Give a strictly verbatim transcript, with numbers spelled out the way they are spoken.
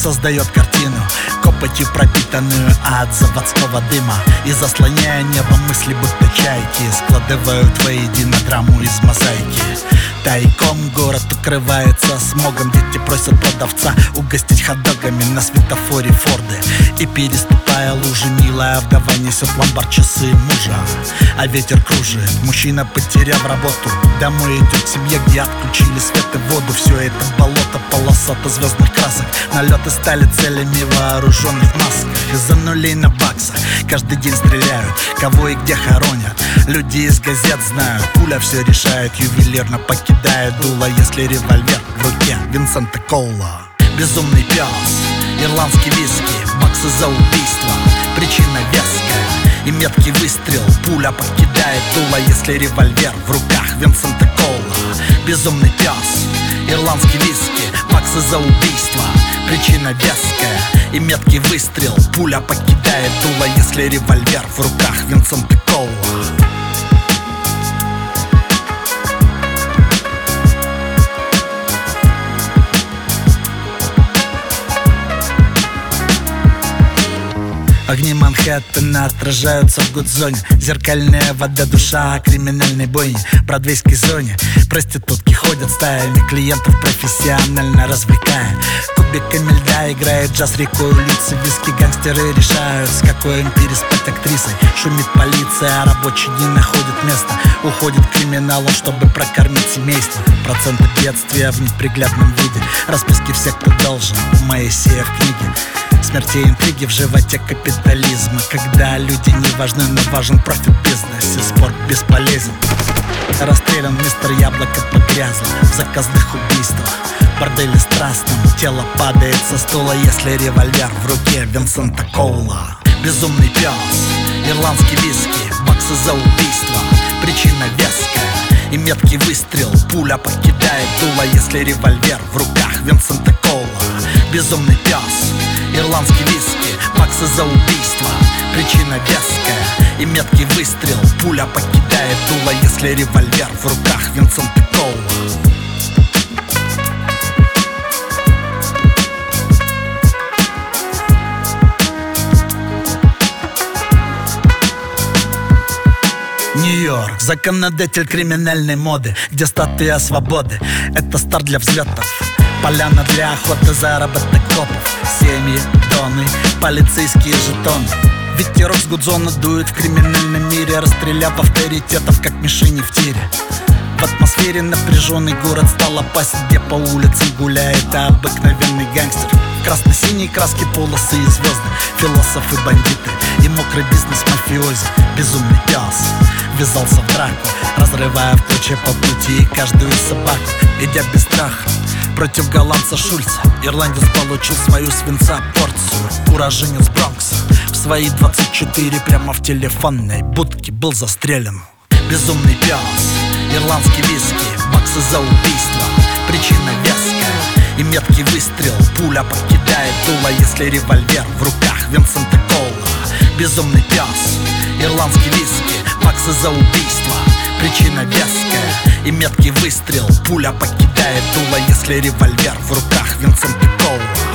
создает картину, копотью пропитанную от заводского дыма. И заслоняя небо мысли, будто чайки, складывают воедино драму из мозаики. Тайком город укрывается смогом. Дети просят продавца угостить хот-догами на светофоре Форды. И переступая лужи, милая вдова несет в ломбард часы мужа, а ветер кружит. Мужчина, потеряв работу, домой идет к семье, где отключили свет и воду. Все это болото, полосато звездных красок, налеты стали целями вооруженных масках. Из-за нулей на баксах каждый день стреляют, кого и где хоронят. Люди из газет знают, пуля все решает, ювелирно покидает дуло, если револьвер в руке Винсента Коула. Безумный пес, ирландский виски, баксы за убийство, причина веская и меткий выстрел. Пуля покидает дуло, если револьвер в руках Винсента Коула. Безумный пес, ирландский виски, баксы за убийство, причина веская и меткий выстрел. Пуля покидает дуло, если револьвер в руках Винсента Коула. Огни Манхэттена отражаются в гудзоне. Зеркальная вода, душа криминальной бойни. В бродвейской зоне проститутки ходят стаями, клиентов профессионально развлекая. Кубиками льда играет джаз, рекой улицы, виски. Гангстеры решают, с какой им переспать актрисой. Шумит полиция, а рабочие не находят места. Уходит к криминалу, чтобы прокормить семейство. Проценты бедствия в неприглядном виде. Расписки всех, кто должен, у Моисея в книге. Смерти и интриги в животе капитализма. Когда люди не важны, но важен профит бизнес, и спорт бесполезен. Расстрелян мистер Яблоко погрязло в заказных убийствах. В борделе страстном тело падает со стула, если револьвер в руке Винсента Коула. Безумный пес, ирландский виски, баксы за убийство, причина веская и меткий выстрел. Пуля покидает дуло, если револьвер в руках Винсента Коула. Безумный пес, ирландский виски, баксы за убийство, причина веская и меткий выстрел. Пуля покидает дуло, если револьвер в руках Винсента Коула. Нью-Йорк, законодатель криминальной моды, где статуя свободы — это старт для взлетов. Поляна для охоты, заработок копов, семьи, доны, полицейские жетоны. Ветерок с гудзона дует в криминальном мире, расстреляв авторитетов, как мишени в тире. В атмосфере напряженный город стал опасен, где по улицам гуляет обыкновенный гангстер. В красно-синей краске полосы и звезды, философы, бандиты и мокрый бизнес мафиози. Безумный пес ввязался в драку, разрывая в клочья по пути каждую собаку. Идя без страха против голландца Шульца, ирландец получил свою свинца порцию. Уроженец Бронкса в свои двадцать четыре прямо в телефонной будке был застрелен. Безумный пес, ирландский виски, баксы за убийство, причина веская и меткий выстрел. Пуля покидает дуло, если револьвер в руках Винсента Коула. Безумный пес, ирландский виски, баксы за убийство, причина веская и меткий выстрел. Пуля покидает дуло, если револьвер в руках Винсента Коула.